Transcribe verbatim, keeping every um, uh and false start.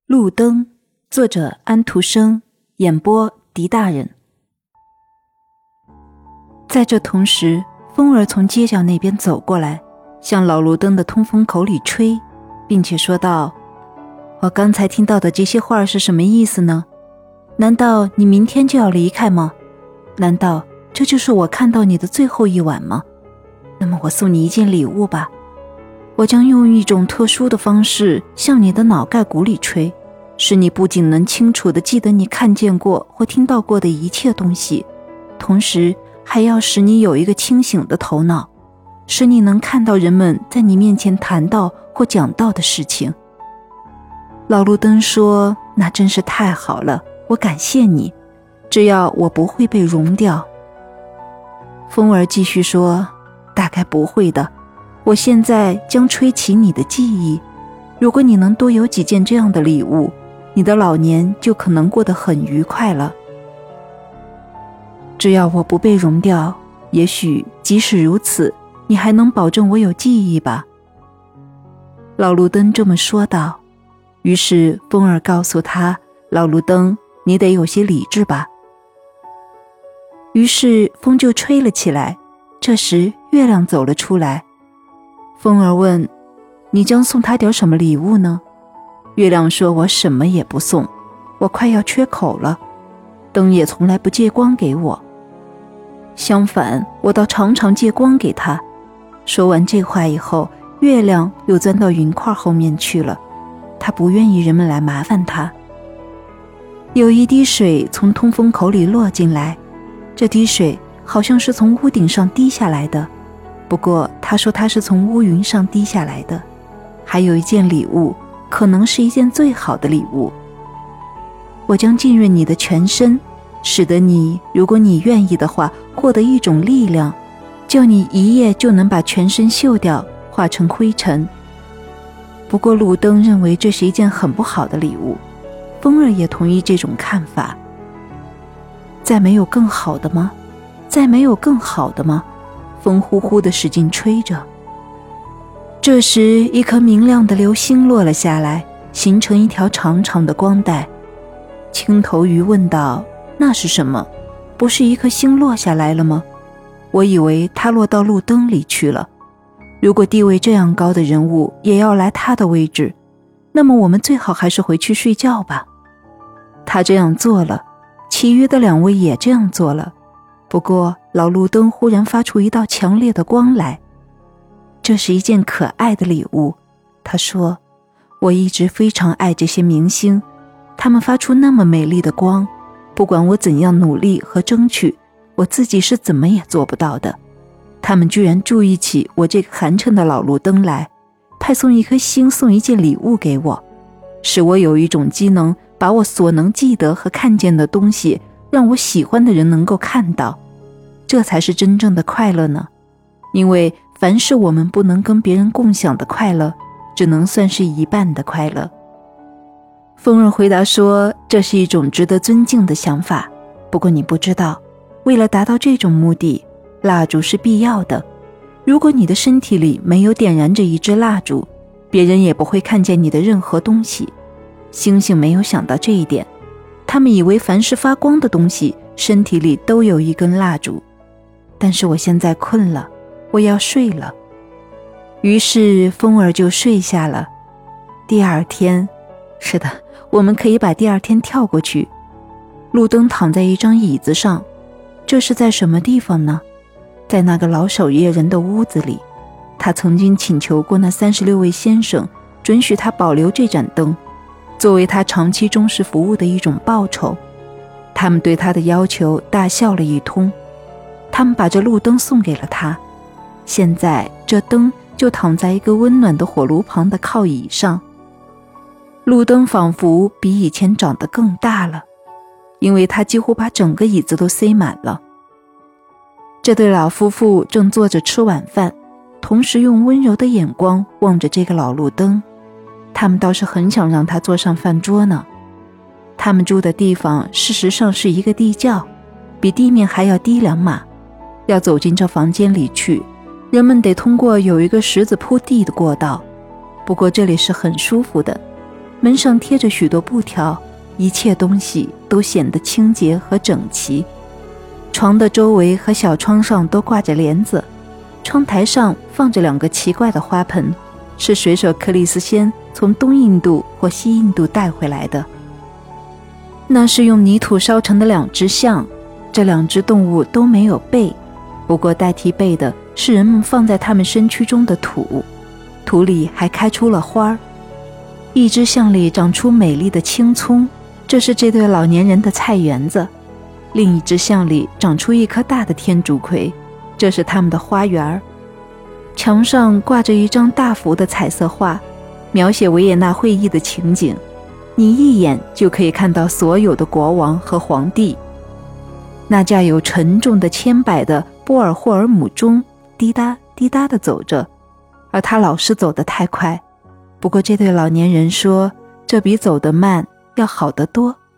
路灯，作者安徒生，演播狄大人。在这同时，风儿从街角那边走过来，向老路灯的通风口里吹，并且说道：我刚才听到的这些话是什么意思呢？难道你明天就要离开吗？难道这就是我看到你的最后一晚吗？那么我送你一件礼物吧，我将用一种特殊的方式向你的脑盖骨里吹，使你不仅能清楚地记得你看见过或听到过的一切东西，同时还要使你有一个清醒的头脑，使你能看到人们在你面前谈到或讲到的事情。老路灯说，那真是太好了，我感谢你，只要我不会被融掉。风儿继续说，大概不会的，我现在将吹起你的记忆，如果你能多有几件这样的礼物，你的老年就可能过得很愉快了。只要我不被融掉，也许即使如此，你还能保证我有记忆吧。老路灯这么说道。于是风儿告诉他，老路灯，你得有些理智吧。于是风就吹了起来，这时月亮走了出来。风儿问，你将送他点什么礼物呢？月亮说，我什么也不送，我快要缺口了，灯也从来不借光给我，相反，我倒常常借光给他。说完这话以后，月亮又钻到云块后面去了，他不愿意人们来麻烦他。有一滴水从通风口里落进来，这滴水好像是从屋顶上滴下来的，不过他说它是从乌云上滴下来的。还有一件礼物，可能是一件最好的礼物。我将浸润你的全身，使得你，如果你愿意的话，获得一种力量，叫你一夜就能把全身锈掉，化成灰尘。不过路灯认为这是一件很不好的礼物，风儿也同意这种看法。再没有更好的吗？再没有更好的吗？风呼呼地使劲吹着。这时一颗明亮的流星落了下来，形成一条长长的光带。青头鱼问道，那是什么？不是一颗星落下来了吗？我以为它落到路灯里去了。如果地位这样高的人物也要来他的位置，那么我们最好还是回去睡觉吧。他这样做了，其余的两位也这样做了。不过老路灯忽然发出一道强烈的光来，这是一件可爱的礼物。他说，我一直非常爱这些明星，他们发出那么美丽的光，不管我怎样努力和争取，我自己是怎么也做不到的。他们居然注意起我这个寒碜的老路灯来，派送一颗星，送一件礼物给我，使我有一种机能，把我所能记得和看见的东西，让我喜欢的人能够看到。这才是真正的快乐呢。因为凡是我们不能跟别人共享的快乐，只能算是一半的快乐。风儿回答说，这是一种值得尊敬的想法，不过你不知道，为了达到这种目的，蜡烛是必要的。如果你的身体里没有点燃着一支蜡烛，别人也不会看见你的任何东西。星星没有想到这一点，他们以为凡是发光的东西，身体里都有一根蜡烛。但是我现在困了，我要睡了。于是风儿就睡下了。第二天，是的，我们可以把第二天跳过去。路灯躺在一张椅子上，这是在什么地方呢？在那个老守夜人的屋子里。他曾经请求过那三十六位先生准许他保留这盏灯，作为他长期忠实服务的一种报酬。他们对他的要求大笑了一通，他们把这路灯送给了他。现在这灯就躺在一个温暖的火炉旁的靠椅上。路灯仿佛比以前长得更大了，因为他几乎把整个椅子都塞满了。这对老夫妇正坐着吃晚饭，同时用温柔的眼光望着这个老路灯。他们倒是很想让他坐上饭桌呢。他们住的地方事实上是一个地窖，比地面还要低两码。要走进这房间里去，人们得通过有一个石子铺地的过道。不过这里是很舒服的， 门上贴着许多布条，一切东西都显得清洁和整齐。床的周围和小窗上都挂着帘子，窗台上放着两个奇怪的花盆，是水手克里斯仙从东印度或西印度带回来的。那是用泥土烧成的两只象，这两只动物都没有背，不过代替背的是人们放在它们身躯中的土，土里还开出了花儿。一只象里长出美丽的青葱，这是这对老年人的菜园子；另一只象里长出一棵大的天竺葵，这是他们的花园。墙上挂着一张大幅的彩色画，描写维也纳会议的情景，你一眼就可以看到所有的国王和皇帝。那架有沉重的千百的波尔霍尔姆钟滴答滴答地走着，而他老是走得太快。不过这对老年人说，这比走得慢要好得多。